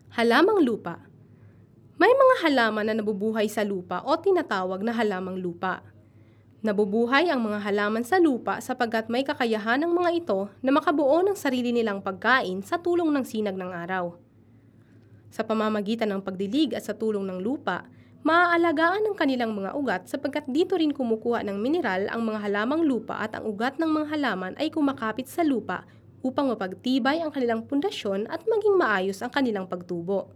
Halamang lupa. May mga halaman na nabubuhay sa lupa o tinatawag na halamang lupa. Nabubuhay ang mga halaman sa lupa sapagkat may kakayahan ng mga ito na makabuo ng sarili nilang pagkain sa tulong ng sinag ng araw. Sa pamamagitan ng pagdilig at sa tulong ng lupa, maaalagaan ang kanilang mga ugat sapagkat dito rin kumukuha ng mineral ang mga halamang lupa at ang ugat ng mga halaman ay kumakapit sa lupa upang mapagtibay ang kanilang pundasyon at maging maayos ang kanilang pagtubo.